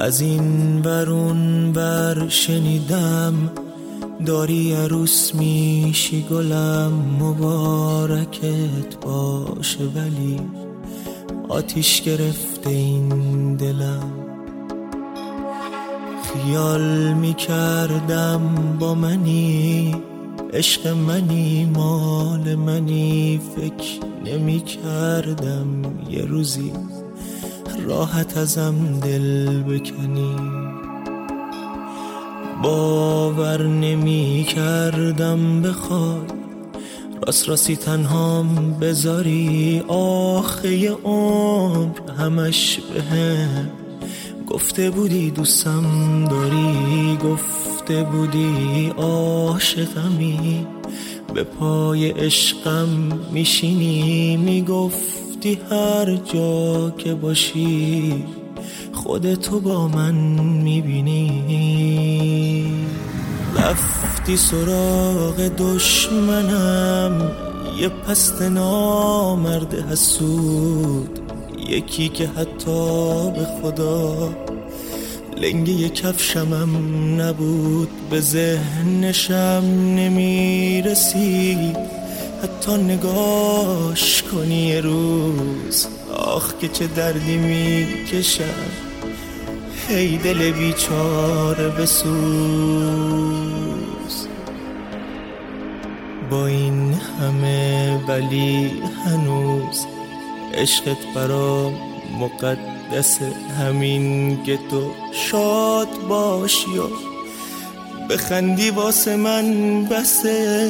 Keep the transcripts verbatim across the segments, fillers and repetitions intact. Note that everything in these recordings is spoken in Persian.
از این ورون بر شنیدم داری عروس میشی گلم، مبارکت باشه ولی آتیش گرفته این دلم. خیال میکردم با منی، عشق منی، مال منی، فکر نمیکردم یه روزی راحت ازم دل بکنی. باور نمیکردم بخوای راست راستی تنهام بذاری، آخه یه عمر همش بهم گفته بودی دوستم داری، گفته بودی عاشقمی، به پای عشقم میشینی، میگفتی هر جا که باشی خودتو با من میبینی. رفتی سراغ دشمنم، یه پست نامرد حسود، یکی که حتی به خدا لنگه کفشمم نبود، به ذهنشم نمیرسید حتی نگاش کنی یه روز. آخ که چه دردی میکشم، هی دل بیچاره بسوز. با این همه ولی هنوز عشقت برام مقدسه، همین که تو شاد باشی و بخندی واسه من بسه.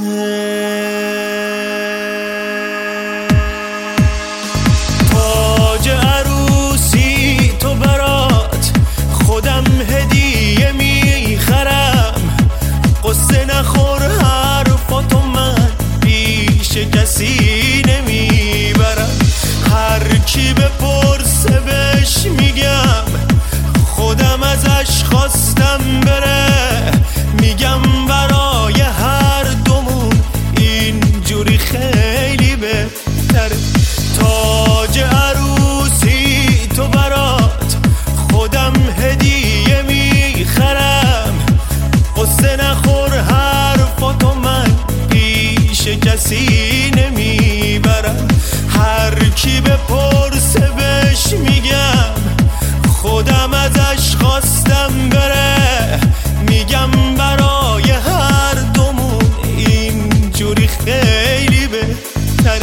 تاج عروسی تو برات خودم هدیه میخرم، قصه نخور حرفاتو من پیش کسی نمیبرم. هر کی بپرسه بهش میگم خودم ازش خواستم بره، میگم برای هر دومون اینجوری خیلی بهتره. تاج عروسی تو برات خودم هدیه میخرم، قصه نخور حرفاتو من پیش کسی نمیبرم. هر کی بپرسه بهش میگم خودم ازش خواستم بره، میگم برای هر دومون اینجوری خیلی بهتره.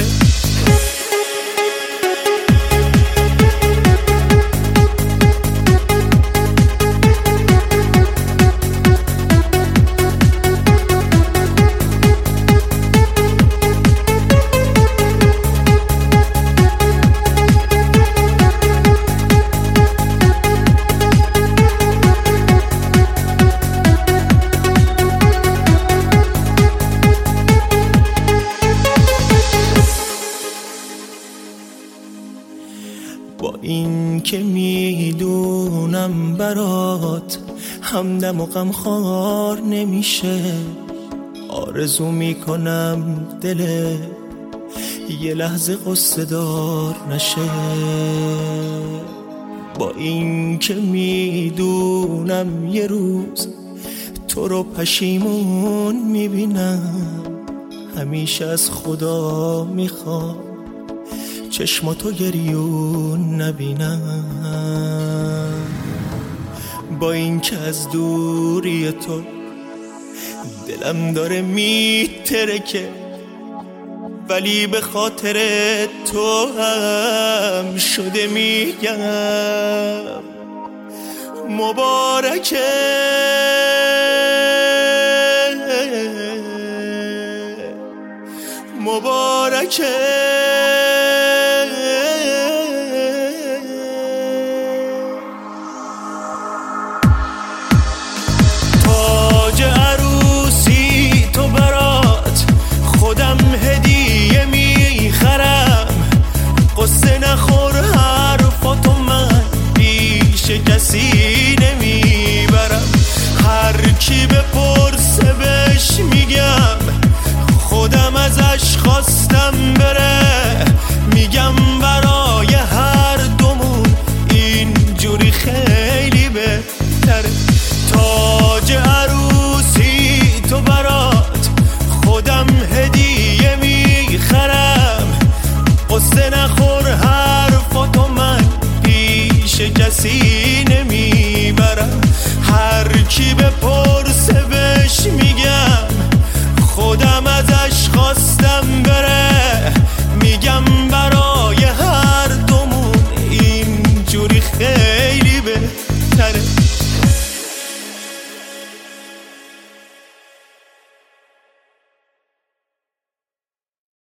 با این که میدونم برات همدم و غمخوار نمیشه، آرزو میکنم دل یه لحظه قصه دار نشه. با این که میدونم یه روز تو رو پشیمون میبینم، همیشه از خدا میخوام چشماتو گریون نبینم. با این که از دوری تو دلم داره میترکه، ولی به خاطر تو هم شده میگم مبارکه. مبارکه تاج عروسی تو برات خودم هدیه میخرم، قصه نخور حرفاتو من پیش کسی نمیبرم. هر کی بپرسه بهش میگم خودم ازش خواستم بره، کسی